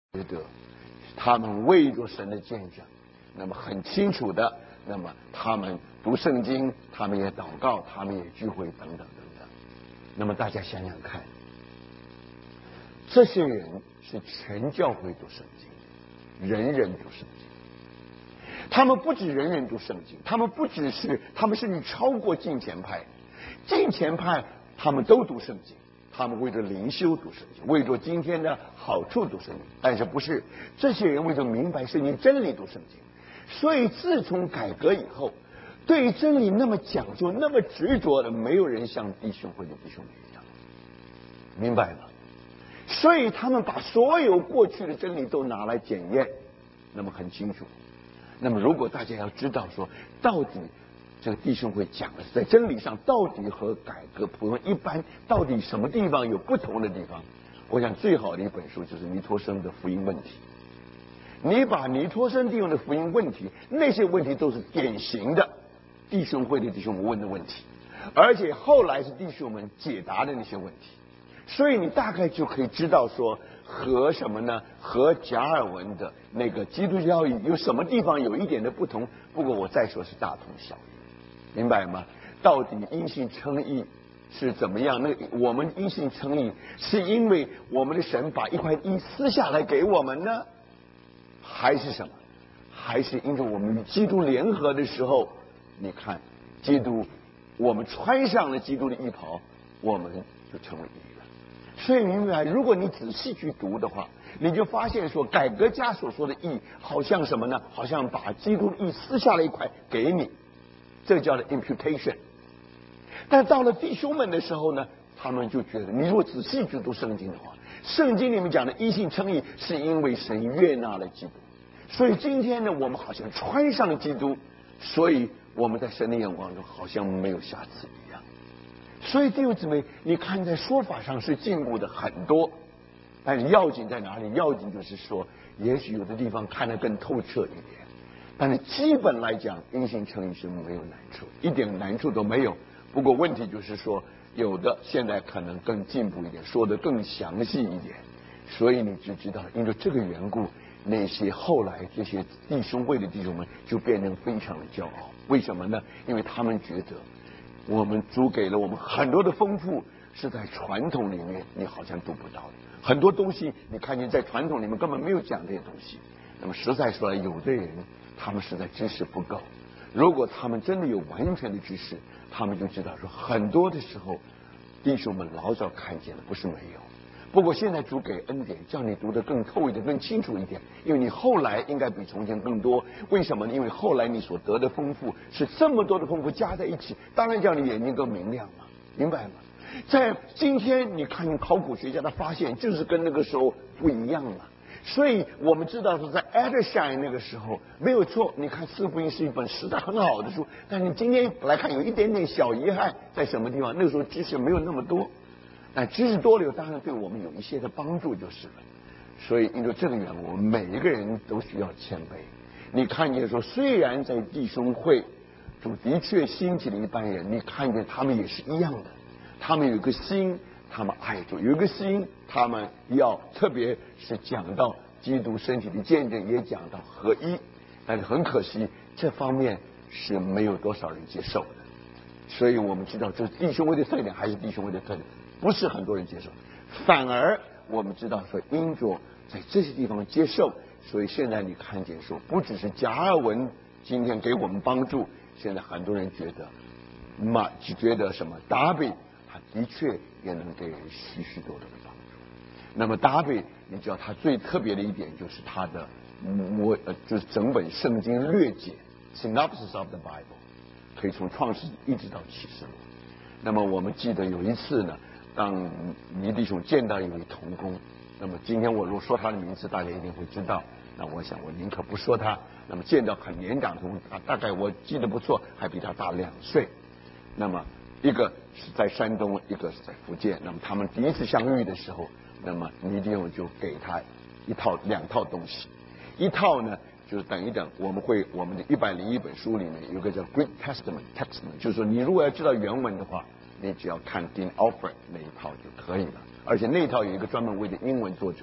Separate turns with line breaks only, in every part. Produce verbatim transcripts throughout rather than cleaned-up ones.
觉得他们为着神的见证，那么很清楚的，那么他们读圣经，他们也祷告，他们也聚会等等等等。那么大家想想看，这些人是全教会读圣经，人人读圣经。他们不止人人读圣经，他们不只是，他们甚至超过敬虔派。敬虔派他们都读圣经，他们为着灵修读圣经，为着今天的好处读圣经。但是不是这些人为着明白圣经真理读圣经。所以自从改革以后，对于真理那么讲究、那么执着的，没有人像弟兄会的弟兄一样，明白吗？所以他们把所有过去的真理都拿来检验，那么很清楚。那么如果大家要知道说，到底这个弟兄会讲的在真理上到底和改革普通一般到底什么地方有不同的地方，我想最好的一本书就是尼托生的福音问题。你把尼托生弟兄的福音问题，那些问题都是典型的弟兄会的弟兄们问的问题，而且后来是弟兄们解答的那些问题，所以你大概就可以知道说和什么呢？和加尔文的那个基督教义有什么地方有一点的不同？不过我再说是大同小异，明白吗？到底因信称义是怎么样？那我们因信称义是因为我们的神把一块地撕下来给我们呢，还是什么？还是因为我们与基督联合的时候，你看基督，我们穿上了基督的衣袍，我们就成为义。所以明白，如果你仔细去读的话，你就发现说，改革家所说的义，好像什么呢？好像把基督的义撕下了一块给你，这叫做 imputation。但到了弟兄们的时候呢，他们就觉得，你如果仔细去读圣经的话，圣经里面讲的因信称义，是因为神悦纳了基督。所以今天呢，我们好像穿上了基督，所以我们在神的眼光中好像没有瑕疵一样。所以弟兄姊妹，你看在说法上是进步的很多，但是要紧在哪里？要紧就是说，也许有的地方看得更透彻一点，但是基本来讲，因信称义是没有难处，一点难处都没有。不过问题就是说，有的现在可能更进步一点，说得更详细一点。所以你就知道，因为这个缘故，那些后来这些弟兄会的弟兄们就变得非常的骄傲。为什么呢？因为他们觉得我们主给了我们很多的丰富，是在传统里面你好像读不到的很多东西，你看见在传统里面根本没有讲这些东西。那么实在说来，有的人他们实在知识不够，如果他们真的有完全的知识，他们就知道说很多的时候弟兄们老早看见了，不是没有。不过现在主给恩典，叫你读得更透一点，更清楚一点，因为你后来应该比从前更多。为什么呢？因为后来你所得的丰富是这么多的丰富加在一起，当然叫你眼睛更明亮嘛，明白吗？在今天你看考古学家的发现，就是跟那个时候不一样了。所以我们知道说，在 Edersheim 那个时候没有错，你看四福音是一本实在很好的书，但你今天来看有一点点小遗憾，在什么地方？那个时候知识没有那么多。那知识多了，当然对我们有一些的帮助就是了。所以因为这个缘故，我们每一个人都需要谦卑。你看见说，虽然在弟兄会主的确兴起了一般人，你看见他们也是一样的，他们有一个心，他们爱主，有一个心，他们要特别是讲到基督身体的见证，也讲到合一。但是很可惜，这方面是没有多少人接受的。所以我们知道，这弟兄会的特点还是弟兄会的特点。不是很多人接受，反而我们知道说，因着在这些地方接受，所以现在你看见说，不只是加尔文今天给我们帮助，现在很多人觉得，马就觉得什么达比，他的确也能给人许许多多的帮助。那么达比，你知道他最特别的一点就是他的我呃就是整本圣经略解 synopsis of the Bible， 可以从创世一直到启示录。那么我们记得有一次呢。当倪弟兄见到一位同工，那么今天我如果说他的名字，大家一定会知道。那我想我宁可不说他。那么见到很年长的同工，大概我记得不错，还比他大两岁。那么一个是在山东，一个是在福建。那么他们第一次相遇的时候，那么倪弟兄就给他一套两套东西，一套呢就是等一等，我们会我们的一百零一本书里面有个叫 Greek Testament Testament， 就是说你如果要知道原文的话。你只要看 Dean Alford 那一套就可以了，而且那一套有一个专门为了英文作者的，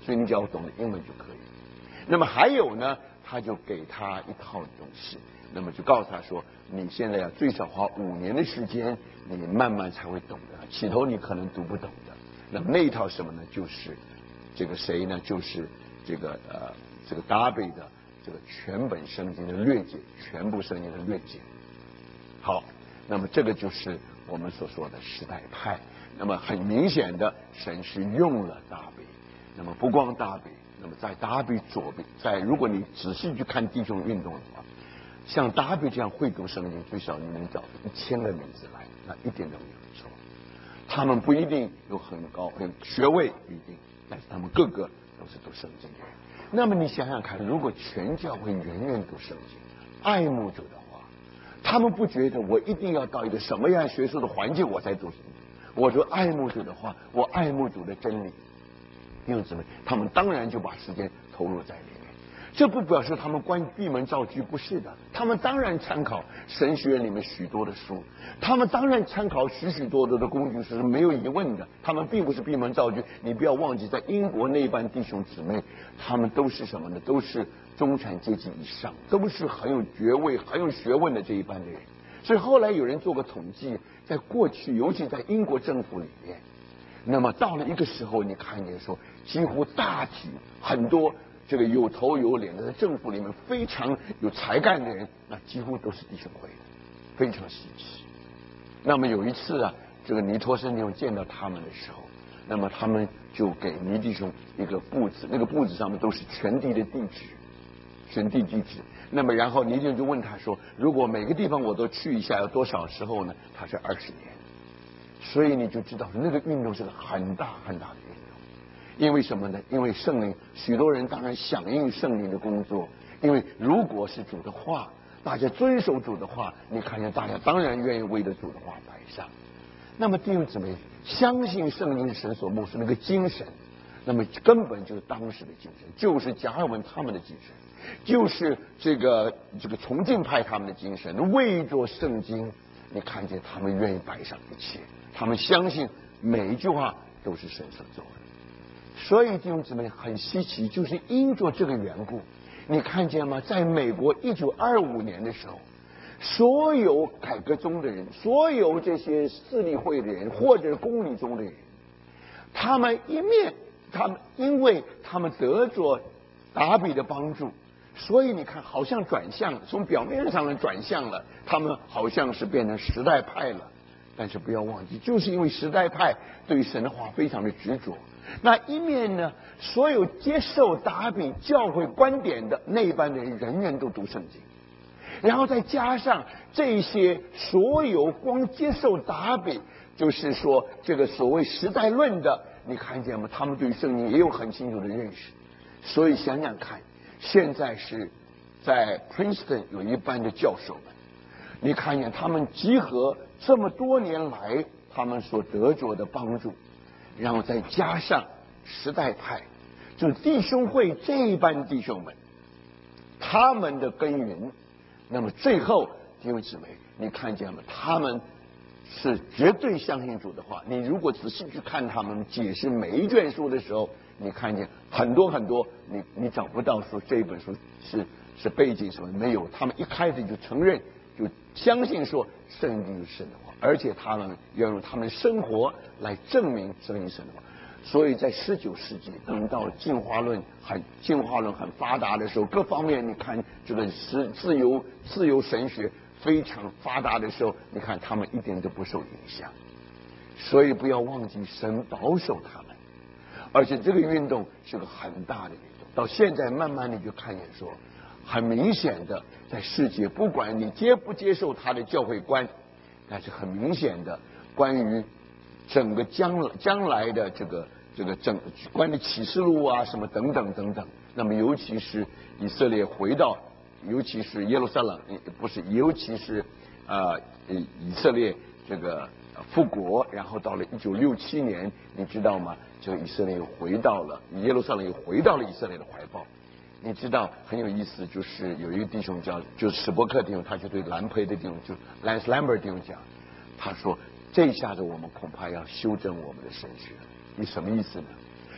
所以你只要懂得英文就可以。那么还有呢，他就给他一套东西，那么就告诉他说，你现在要最少花五年的时间，你慢慢才会懂的。起头你可能读不懂的。那么那一套什么呢？就是这个谁呢？就是这个呃这个达贝的这个全本圣经的略解，全部圣经的略解。好，那么这个就是我们所说的时代派。那么很明显的，神是用了达比。那么不光达比，那么在达比左边，在如果你仔细去看弟兄运动的话，像达比这样会读圣经，最少你能找出一千个名字来，那一点都没有错。他们不一定有很高很学位，不一定，但是他们个个都是读圣经的人。那么你想想看，如果全教会人人读圣经，爱慕主的话，他们不觉得我一定要到一个什么样学术的环境我才读圣经。我说爱慕主的话，我爱慕主的真理，弟兄姊妹，他们当然就把时间投入在里面。这不表示他们关于闭门造句，不是的，他们当然参考神学院里面许多的书，他们当然参考许许多多的工具是没有疑问的。他们并不是闭门造句，你不要忘记，在英国那一班弟兄姊妹，他们都是什么呢？都是中产阶级以上，都是很有爵位、很有学问的这一班的人。所以后来有人做过统计，在过去，尤其在英国政府里面，那么到了一个时候，你看见说，几乎大体很多这个有头有脸的，在政府里面非常有才干的人，那几乎都是弟兄会的，非常稀奇。那么有一次啊，这个尼托生弟兄见到他们的时候，那么他们就给尼弟兄一个簿子，那个簿子上面都是全地的地址，全地地址。那么然后尼弟兄就问他说，如果每个地方我都去一下，要多少时候呢？他说二十年。所以你就知道那个运动是个很大很大的运动。因为什么呢？因为圣灵，许多人当然响应圣灵的工作，因为如果是主的话，大家遵守主的话，你看见大家当然愿意为着主的话摆上。那么弟兄姊妹，相信圣灵是神所默示那个精神，那么根本就是当时的精神，就是加尔文他们的精神，就是这个这个崇敬派他们的精神，为着圣经，你看见他们愿意摆上一切，他们相信每一句话都是神所做的。所以弟兄姊妹很稀奇，就是因着这个缘故，你看见吗？在美国一九二五年的时候，所有改革中的人，所有这些私立会的人，或者是公理中的人，他们一面，他们因为他们得着达比的帮助，所以你看，好像转向，从表面上的转向了，他们好像是变成时代派了。但是不要忘记，就是因为时代派对神的话非常的执着，那一面呢，所有接受达比教会观点的那一班的人，人人都读圣经，然后再加上这些所有光接受达比，就是说这个所谓时代论的，你看见吗？他们对圣经也有很清楚的认识。所以想想看，现在是在 Princeton 有一班的教授们，你看见他们集合这么多年来他们所得着的帮助，然后再加上时代派，就弟兄会这一班弟兄们他们的耕耘，那么最后弟兄姊妹，你看见了，他们是绝对相信主的话。你如果仔细去看他们解释每一卷书的时候，你看见很多很多，你你找不到说这本书是是背景什么没有，他们一开始就承认，就相信说圣经是神的话，而且他们要用他们生活来证明圣经是神的话。所以在十九世纪，等到进化论很进化论很发达的时候，各方面你看这个是自由自由神学非常发达的时候，你看他们一点都不受影响。所以不要忘记神保守他们，而且这个运动是个很大的运动。到现在慢慢你就看见说，很明显的在世界，不管你接不接受他的教会观，但是很明显的关于整个将将来的这个这个整关于启示录啊什么等等等等，那么尤其是以色列回到，尤其是耶路撒冷，不是，尤其是呃以色列这个复国，然后到了一九六七年，你知道吗？这个以色列又回到了耶路撒冷，又回到了以色列的怀抱。你知道很有意思，就是有一个弟兄叫就是史伯克弟兄，他就对兰培的弟兄就 Lance Lambert 弟兄讲，他说这一下子我们恐怕要修正我们的神学。你什么意思呢？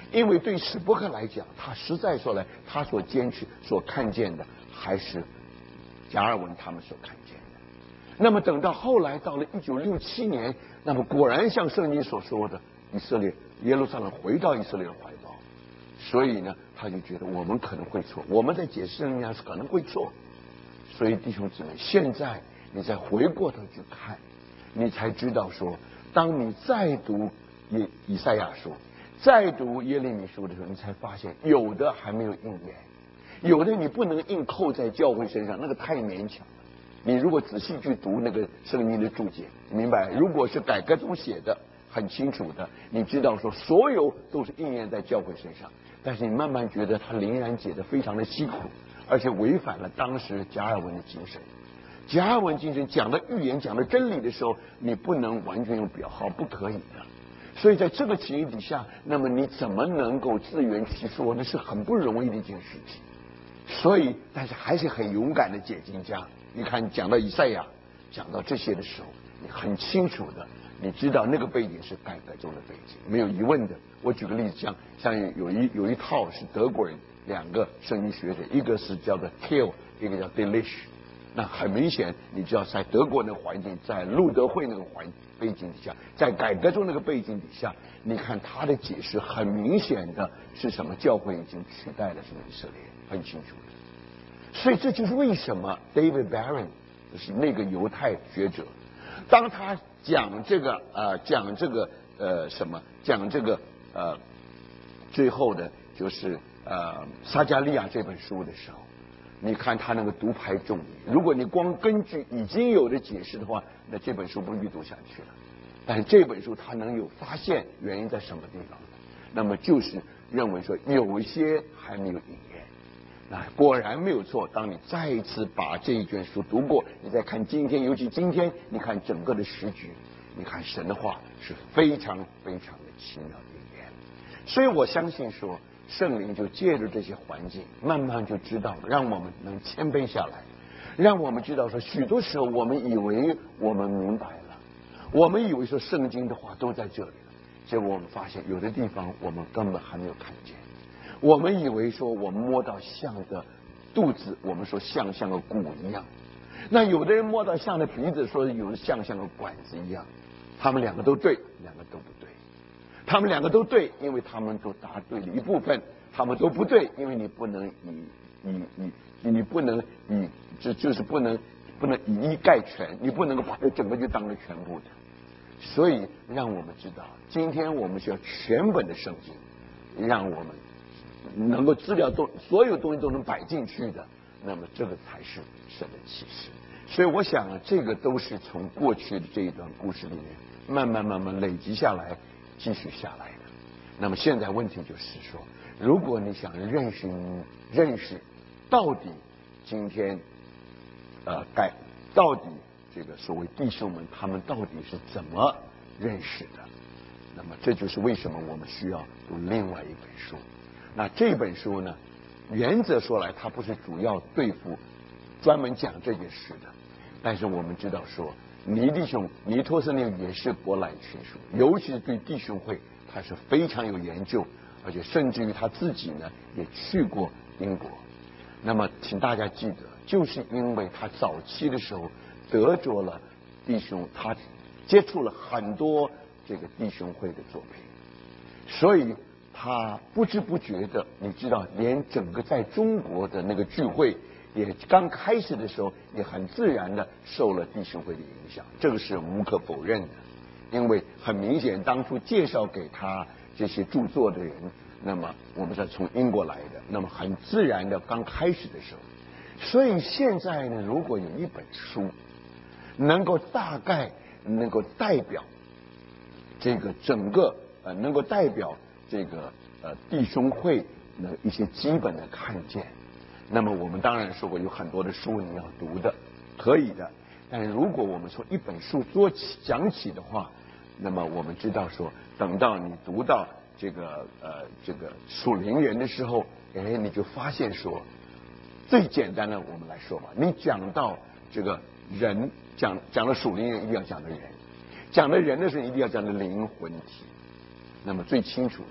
因为对史波克来讲，他实在说来，他所坚持、所看见的，还是加尔文他们所看见的。那么等到后来到了一九六七年，那么果然像圣经所说的，以色列耶路撒冷回到以色列的怀抱。所以呢，他就觉得我们可能会错，我们在解释圣经是可能会错。所以弟兄姊妹，现在你再回过头去看，你才知道说，当你再读以以赛亚书，再读耶利米书的时候，你才发现有的还没有应验，有的你不能硬扣在教会身上，那个太勉强了。你如果仔细去读那个圣经的注解，明白？如果是改革中写的很清楚的，你知道说所有都是应验在教会身上，但是你慢慢觉得他灵然解得非常的辛苦，而且违反了当时加尔文的精神。加尔文精神讲的预言、讲的真理的时候，你不能完全用表号，不可以的。所以在这个情形底下，那么你怎么能够自圆其说？那是很不容易的一件事情。所以，但是还是很勇敢的解经家。你看，讲到以赛亚，讲到这些的时候，你很清楚的，你知道那个背景是改革中的背景，没有疑问的。我举个例子，像像有一有一套是德国人两个圣经学者，一个是叫做 Kiel， 一个叫 Delitzsch。那很明显，你知道在德国那个环境，在路德会那个环背景底下，在改革中那个背景底下，你看他的解释很明显的是什么？教会已经取代了什么以色列，很清楚的。所以这就是为什么 David Barron 就是那个犹太学者，当他讲这个呃讲这个呃什么讲这个呃最后的就是呃撒加利亚这本书的时候，你看他那个独排众议，如果你光根据已经有的解释的话，那这本书不必读下去了。但是这本书它能有发现原因在什么地方呢？那么就是认为说有一些还没有应验。那果然没有错。当你再一次把这一卷书读过，你再看今天，尤其今天，你看整个的时局，你看神的话是非常非常的奇妙的应验。所以我相信说，圣灵就借着这些环境，慢慢就知道，让我们能谦卑下来，让我们知道说，许多时候我们以为我们明白了，我们以为说圣经的话都在这里了，结果我们发现有的地方我们根本还没有看见。我们以为说我们摸到象的肚子，我们说像像个骨一样，那有的人摸到象的鼻子，说有的像像个管子一样，他们两个都对，两个都不对。他们两个都对，因为他们都答对了一部分；他们都不对，因为你不能以以以你不能以就就是不能不能以一概全，你不能够把这整个就当成全部的。所以让我们知道，今天我们需要全本的圣经，让我们能够资料都所有东西都能摆进去的，那么这个才是神的启示。所以我想啊，这个都是从过去的这一段故事里面慢慢慢慢累积下来，继续下来的。那么现在问题就是说，如果你想认识认识到底今天呃改到底这个所谓弟兄们他们到底是怎么认识的，那么这就是为什么我们需要读另外一本书。那这本书呢，原则说来它不是主要对付专门讲这件事的，但是我们知道说尼弟兄尼托斯那也是博览群书，尤其是对弟兄会他是非常有研究，而且甚至于他自己呢也去过英国。那么请大家记得，就是因为他早期的时候得着了弟兄，他接触了很多这个弟兄会的作品，所以他不知不觉的，你知道，连整个在中国的那个聚会也刚开始的时候也很自然的受了弟兄会的影响，这个是无可否认的。因为很明显当初介绍给他这些著作的人，那么我们是从英国来的，那么很自然的刚开始的时候，所以现在呢，如果有一本书能够大概能够代表这个整个呃能够代表这个呃弟兄会的一些基本的看见，那么我们当然说过有很多的书你要读的，可以的。但是如果我们从一本书说起讲起的话，那么我们知道说，等到你读到这个呃这个属灵人的时候，哎，你就发现说，最简单的我们来说吧，你讲到这个人，讲讲了属灵人，一定要讲的人，讲的人的时候一定要讲的灵魂体。那么最清楚的，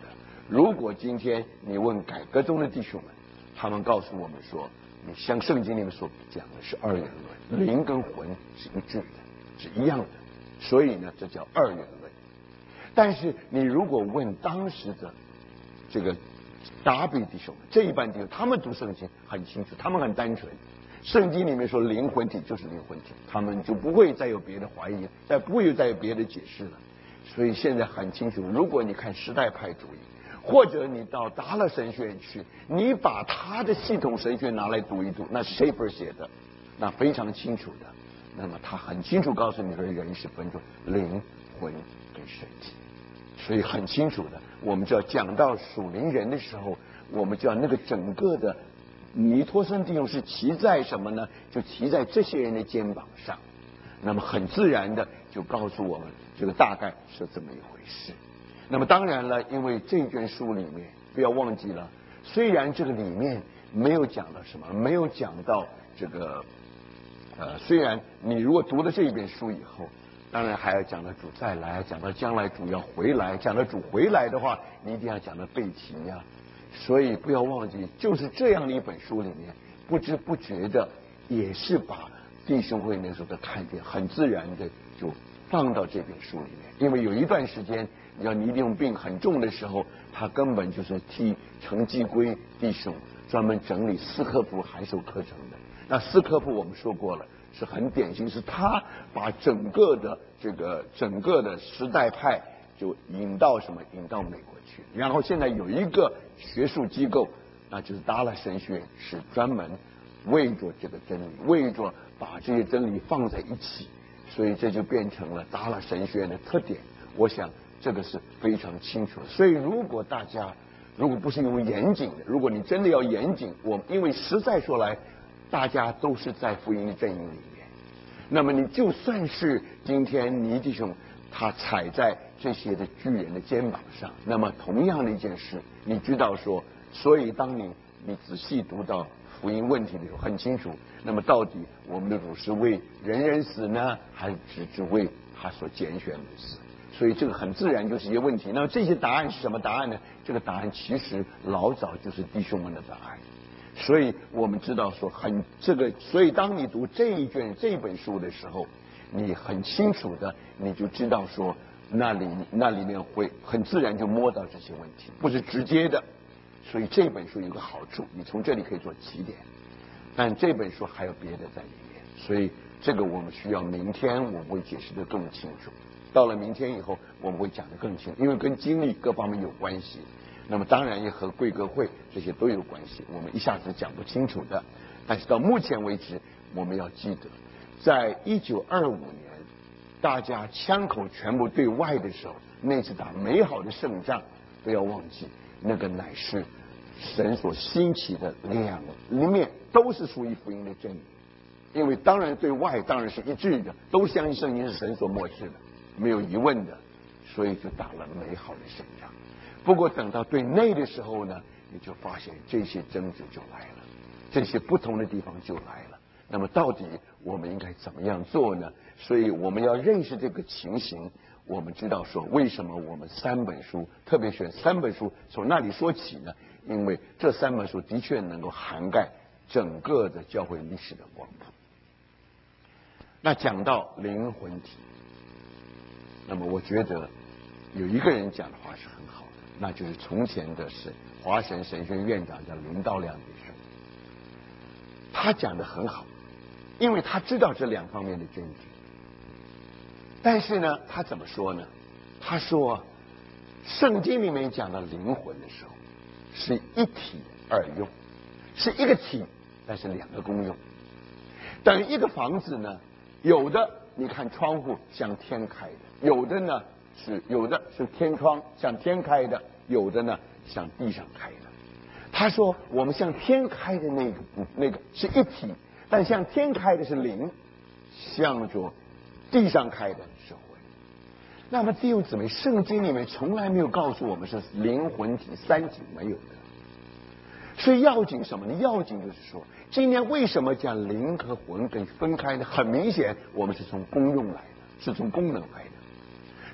如果今天你问改革中的弟兄们，他们告诉我们说，你像圣经里面所讲的是二元论，灵跟魂是一致的，是一样的，所以呢，这叫二元论。但是你如果问当时的这个达比弟兄们，这一般弟兄，他们读圣经很清楚，他们很单纯。圣经里面说灵魂体就是灵魂体，他们就不会再有别的怀疑，再不会再有别的解释了。所以现在很清楚，如果你看时代派主义，或者你到达勒神学院去，你把他的系统神学拿来读一读，那是 Schaeffer 写的，那非常清楚的。那么他很清楚告诉你说，人是分作灵魂跟身体，所以很清楚的。我们就要讲到属灵人的时候，我们就要那个整个的尼托生弟兄是骑在什么呢？就骑在这些人的肩膀上。那么很自然的就告诉我们，这个大概是这么一回事。那么当然了，因为这卷书里面不要忘记了，虽然这个里面没有讲到什么，没有讲到这个呃，虽然你如果读了这一本书以后，当然还要讲到主再来，讲到将来主要回来，讲到主回来的话，你一定要讲到背题呀、啊。所以不要忘记，就是这样的一本书里面，不知不觉的也是把弟兄会那时候的看见，很自然的就放到这本书里面。因为有一段时间，你要尼丁病很重的时候，他根本就是替程继圭弟兄专门整理斯科夫函授课程的。那斯科夫我们说过了，是很典型，是他把整个的这个整个的时代派就引到什么，引到美国去。然后现在有一个学术机构，那就是达拉神学院，是专门为着这个真理，为着把这些真理放在一起，所以这就变成了达拉神学院的特点。我想这个是非常清楚的。所以如果大家如果不是因为严谨的，如果你真的要严谨，我因为实在说来，大家都是在福音的阵营里面，那么你就算是今天尼弟兄他踩在这些的巨人的肩膀上，那么同样的一件事，你知道说，所以当你你仔细读到福音问题的时候，很清楚，那么到底我们的主是为人人死呢，还是只只为他所拣选的死？所以这个很自然就是一些问题。那么这些答案是什么答案呢？这个答案其实老早就是弟兄们的答案。所以我们知道说很这个，所以当你读这一卷这本书的时候，你很清楚的你就知道说那里那里面会很自然就摸到这些问题，不是直接的。所以这本书有个好处，你从这里可以做起点，但这本书还有别的在里面，所以这个我们需要明天我们会解释得更清楚。到了明天以后我们会讲得更清楚，因为跟经历各方面有关系，那么当然也和贵格会这些都有关系，我们一下子讲不清楚的。但是到目前为止我们要记得，在一九二五年大家枪口全部对外的时候，那次打美好的胜仗，不要忘记那个乃是神所兴起的两一面，都是属于福音的真理。因为当然对外当然是一致的，都相信圣经是神所默示的，没有疑问的，所以就打了美好的胜仗。不过等到对内的时候呢，你就发现这些争执就来了，这些不同的地方就来了。那么到底我们应该怎么样做呢？所以我们要认识这个情形，我们知道说为什么我们三本书特别选三本书从那里说起呢？因为这三本书的确能够涵盖整个的教会历史的光谱。那讲到灵魂体，那么我觉得有一个人讲的话是很好的，那就是从前的是华神神学院长叫林道亮医生，他讲的很好，因为他知道这两方面的真理。但是呢，他怎么说呢？他说圣经里面讲到灵魂的时候是一体二用，是一个体但是两个功用。等于一个房子呢，有的你看窗户向天开的，有的呢是有的是天窗向天开的，有的呢向地上开的。他说我们向天开的那个那个是一体，但向天开的是灵，向着地上开的是魂。那么弟兄姊妹，圣经里面从来没有告诉我们是灵魂体三体，没有的。所以要紧什么呢？要紧就是说，今天为什么将灵和魂给分开呢？很明显我们是从功用来的，是从功能来的。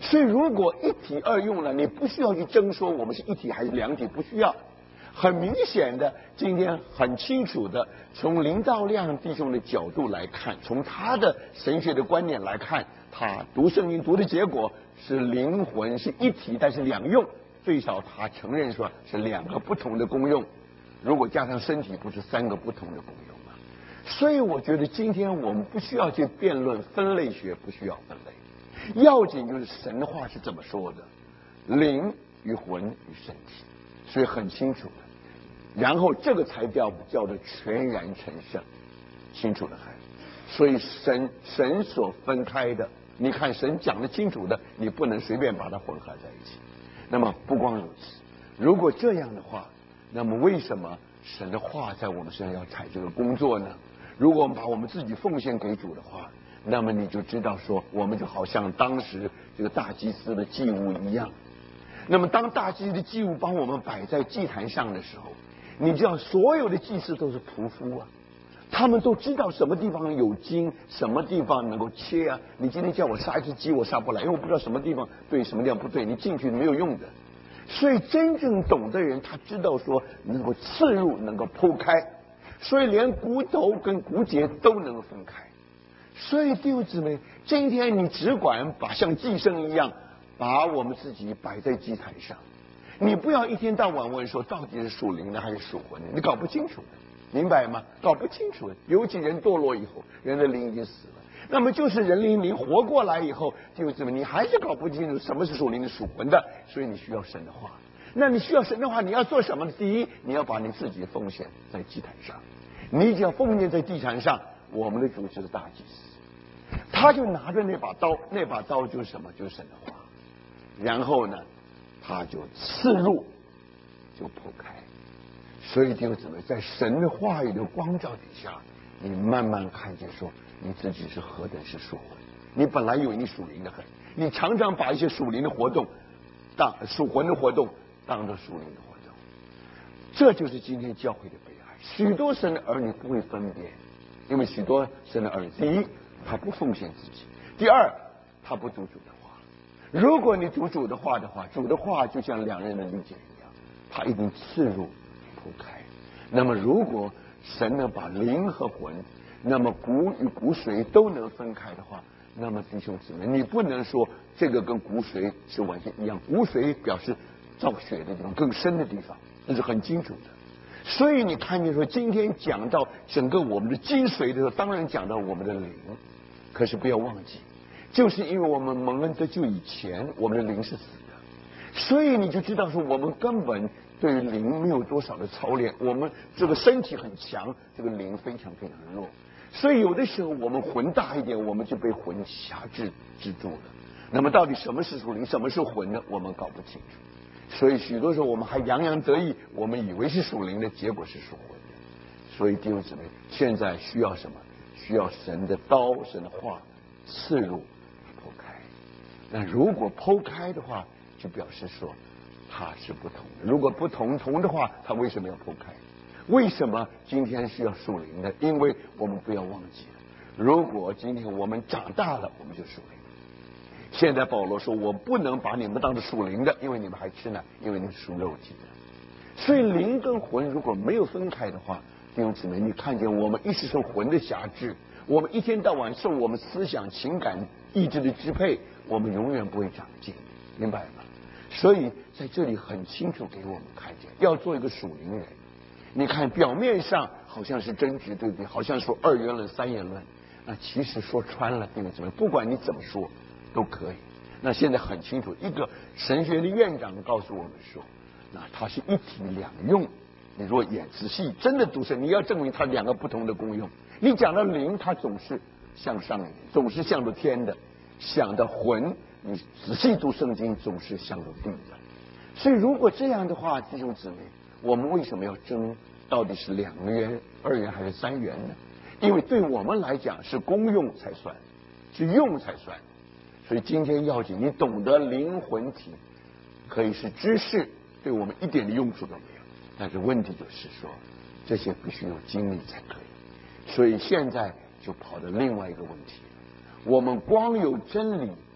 所以如果一体二用了，你不需要去争说我们是一体还是两体，不需要。很明显的，今天很清楚的，从林道亮弟兄的角度来看，从他的神学的观念来看，他读圣经读的结果是灵魂是一体，但是两用，最少他承认说是两个不同的功用。如果加上身体，不是三个不同的功用吗？所以我觉得今天我们不需要去辩论分类学，不需要分类，要紧就是神话是怎么说的，灵与魂与身体，所以很清楚的。然后这个才叫叫做全然成圣，清楚的很。所以神神所分开的，你看神讲得清楚的，你不能随便把它混合在一起。那么不光如此，如果这样的话，那么为什么神的话在我们身上要采这个工作呢？如果我们把我们自己奉献给主的话，那么你就知道说，我们就好像当时这个大祭司的祭物一样。那么当大祭司的祭物帮我们摆在祭坛上的时候，你知道所有的祭司都是仆夫啊，他们都知道什么地方有筋，什么地方能够切啊。你今天叫我杀一只鸡，我杀不来，因为我不知道什么地方对，什么地方不对，你进去没有用的。所以真正懂的人，他知道说能够刺入，能够剖开，所以连骨头跟骨节都能分开。所以弟兄姊妹，今天你只管把像祭牲一样，把我们自己摆在祭坛上。你不要一天到晚问说到底是属灵的还是属魂的，你搞不清楚的，明白吗？搞不清楚的，尤其人堕落以后，人的灵已经死了。那么就是人灵灵活过来以后，就怎么你还是搞不清楚什么是属灵的属魂的，所以你需要神的话。那你需要神的话，你要做什么呢？第一，你要把你自己奉献在祭坛上。你只要奉献在祭坛上，我们的主就是大祭司，他就拿着那把刀，那把刀就是什么？就是神的话。然后呢，他就刺入，就剖开。所以弟兄姊妹，在神的话语的光照底下，你慢慢看见说你自己是何等是属魂。你本来有你属灵的很，你常常把一些属灵的活动当属魂的活动当作属灵的活动，这就是今天教会的悲哀。许多神的儿女不会分辨，因为许多神的儿女，第一他不奉献自己，第二他不读主的话。如果你读主的话的话，主的话就像两人的理解一样，他一定刺入剖开。那么如果神能把灵和魂，那么骨与骨髓都能分开的话，那么弟兄姊妹，你不能说这个跟骨髓是完全一样，骨髓表示造血的地方更深的地方，这是很清楚的。所以你看见说今天讲到整个我们的精髓的时候，当然讲到我们的灵，可是不要忘记，就是因为我们蒙恩得救以前，我们的灵是死的，所以你就知道说我们根本对于灵没有多少的操练，我们这个身体很强，这个灵非常非常弱。所以有的时候我们魂大一点，我们就被魂辖制制住了。那么到底什么是属灵，什么是魂呢？我们搞不清楚。所以许多时候我们还洋洋得意，我们以为是属灵的，结果是属魂的。所以弟兄姊妹，现在需要什么？需要神的刀，神的话刺入剖开。那如果剖开的话，就表示说它是不同的。如果不同同的话，它为什么要剖开？为什么今天需要属灵的？因为我们不要忘记了，如果今天我们长大了，我们就属灵。现在保罗说，我不能把你们当作属灵的，因为你们还吃呢，因为你们属肉体的。所以灵跟魂如果没有分开的话，弟兄姊妹，你看见我们一直受魂的辖制，我们一天到晚受我们思想、情感、意志的支配，我们永远不会长进，明白吗？所以在这里很清楚给我们看见，要做一个属灵人。你看表面上好像是争执，对不对？好像说二元论、三元论，那其实说穿了，弟兄姊妹，不管你怎么说都可以。那现在很清楚，一个神学的院长告诉我们说，那它是一体两用。你如果也仔细真的读神，你要证明它两个不同的功用。你讲到灵，它总是向上一点，总是向着天的；想到魂，你仔细读圣经，总是向着地的。所以如果这样的话，弟兄姊妹，我们为什么要争到底是两元、二元还是三元呢？因为对我们来讲是功用才算，是用才算。所以今天要紧，你懂得灵魂体可以是知识，对我们一点的用处都没有。但是问题就是说，这些必须有经历才可以。所以现在就跑到另外一个问题了，我们光有真理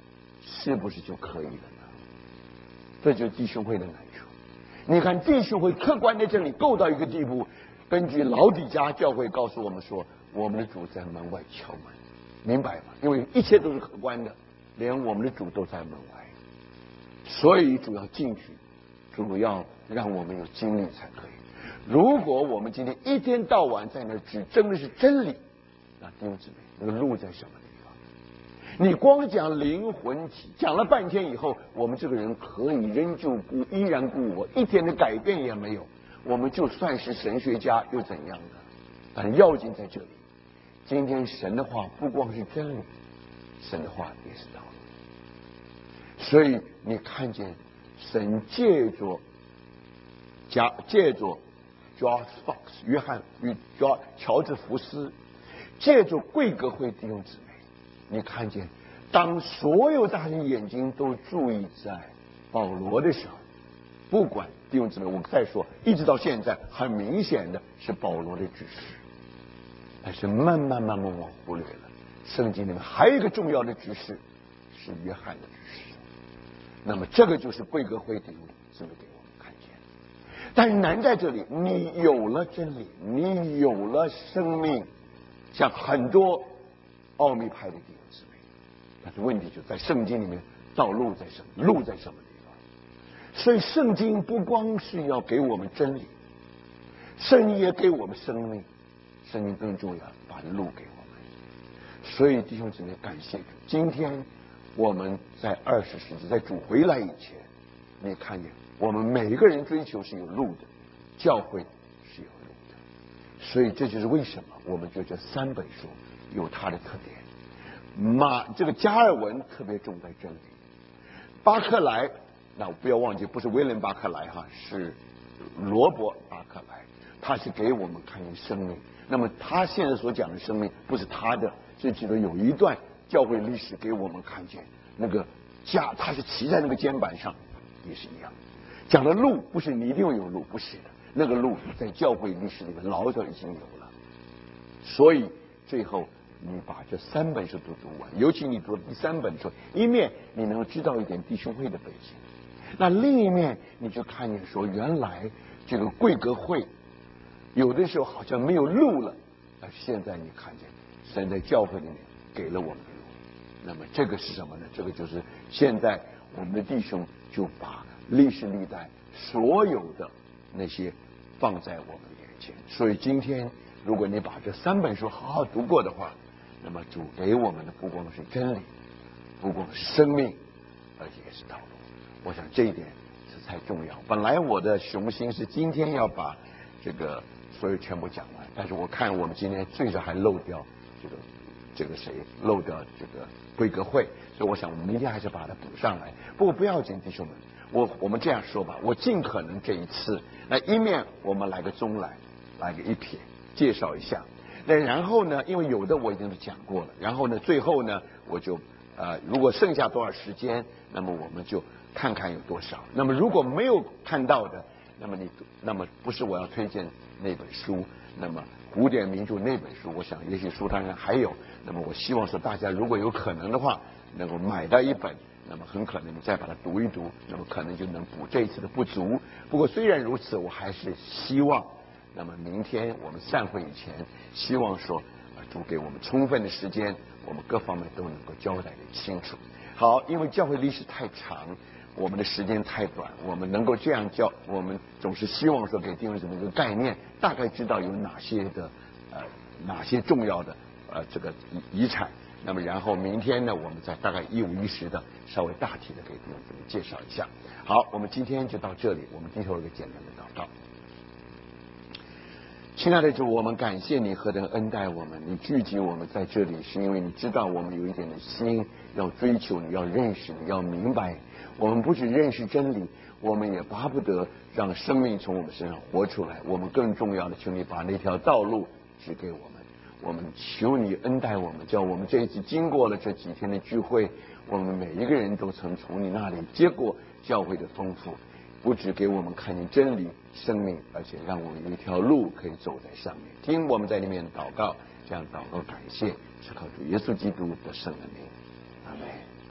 是不是就可以了呢？这就是弟兄会的难处。你看弟兄会客观的真理够到一个地步，根据老底嘉教会告诉我们说，我们的主在门外敲门，明白吗？因为一切都是客观的，连我们的主都在门外，所以主要进去，主要让我们有经历才可以。如果我们今天一天到晚在那只争的是真理，那弟兄姊妹，那个路在什么地方？你光讲灵魂体，讲了半天以后，我们这个人可以仍旧故依然故我，一点的改变也没有。我们就算是神学家又怎样呢？但要紧在这里，今天神的话不光是真理，神的话也是道理。所以你看见神借着加借着 George Fox 约翰与乔治福斯，借着贵格会弟兄姊妹，你看见当所有大人眼睛都注意在保罗的时候，不管弟兄姊妹，我们再说，一直到现在，很明显的是保罗的指示，但是慢慢慢慢我忽略了圣经里面还有一个重要的指示是约翰的指示。那么这个就是贵格会弟兄姊妹给我们看见。但是难在这里，你有了真理，你有了生命，像很多奥秘派的弟兄姊妹，但是问题就在圣经里面，道路在什么？路在什么地方？所以圣经不光是要给我们真理，圣经也给我们生命，圣经更重要把路给我们。所以弟兄姊妹，感谢主，今天我们在二十世纪，在主回来以前，你看见我们每一个人追求是有路的，教会是有路的。所以这就是为什么我们觉得这三本书有它的特点。马这个加尔文特别重在真理，巴克莱，那不要忘记不是威廉巴克莱哈，是罗伯巴克莱，他是给我们看见生命。那么他现在所讲的生命不是他的，是记得有一段教会历史给我们看见那个架，他是骑在那个肩膀上，也是一样。讲的路不是你一定要有路，不是的，那个路在教会历史里面老早已经有了。所以最后你把这三本书都读完，尤其你读第三本书，一面你能知道一点弟兄会的背景，那另一面你就看见说，原来这个贵格会有的时候好像没有路了，但是现在你看见神在教会里面给了我们的路。那么这个是什么呢？这个就是现在我们的弟兄就把历史历代所有的那些放在我们眼前。所以今天如果你把这三本书好好读过的话，那么主给我们的不光是真理，不光是生命，而且也是道路。我想这一点是太重要。本来我的雄心是今天要把这个所有全部讲完，但是我看我们今天最少还漏掉这个这个谁漏掉这个贵格会，所以我想我们明天还是把它补上来。不过不要紧，弟兄们，我我们这样说吧，我尽可能这一次，那一面我们来个中来，来个一撇，介绍一下。那然后呢，因为有的我已经都讲过了，然后呢，最后呢，我就呃，如果剩下多少时间，那么我们就看看有多少。那么如果没有看到的，那么你那么不是我要推荐那本书，那么古典名著那本书，我想也许书摊上还有。那么我希望说大家如果有可能的话，能够买到一本，那么很可能你再把它读一读，那么可能就能补这一次的不足。不过虽然如此，我还是希望，那么明天我们散会以前，希望说主给我们充分的时间，我们各方面都能够交代的清楚。好，因为教会历史太长，我们的时间太短，我们能够这样教，我们总是希望说给弟兄姊妹一个概念，大概知道有哪些的呃哪些重要的呃这个遗遗产。那么然后明天呢，我们再大概一五一十的稍微大体的给弟兄姊妹介绍一下。好，我们今天就到这里，我们低头一个简单的祷告。亲爱的主，我们感谢你何等恩待我们，你聚集我们在这里，是因为你知道我们有一点的心要追求你，要认识你，要明白。我们不只认识真理，我们也巴不得让生命从我们身上活出来。我们更重要的，求你把那条道路指给我们。我们求你恩待我们，叫我们这一次经过了这几天的聚会，我们每一个人都曾从你那里接过教会的丰富，不只给我们看见真理生命，而且让我们有一条路可以走在上面。听我们在里面祷告，这样祷告感谢，是靠主耶稣基督的圣名。